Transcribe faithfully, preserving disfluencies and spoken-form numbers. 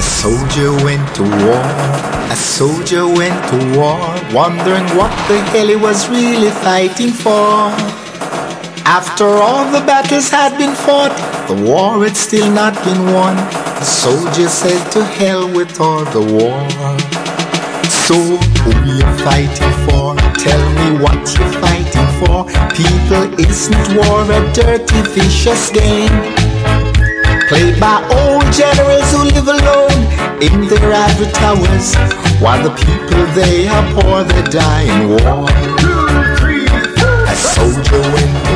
A soldier went to war, a soldier went to war, wondering what the hell he was really fighting for. After all the battles had been fought, the war had still not been won. The soldier said to hell with all the war. So who you fighting for? Tell me what you're fighting for. People, isn't war a dirty, vicious game? Played by old generals who live alone in their ivory towers, while the people they are poor, they die in war. A soldier went